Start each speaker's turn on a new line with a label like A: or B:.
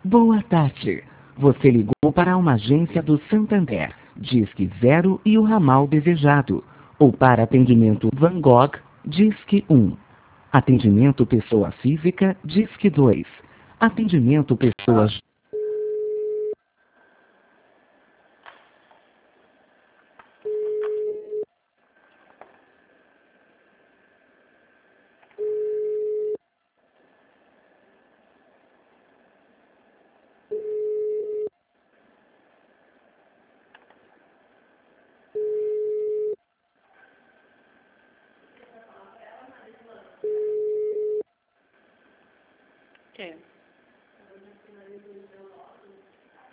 A: Boa tarde. Você ligou para uma agência do Santander, Disque 0 e o ramal desejado. Ou para atendimento Van Gogh, Disque 1. Atendimento pessoa física, Disque 2. Atendimento pessoa...
B: É.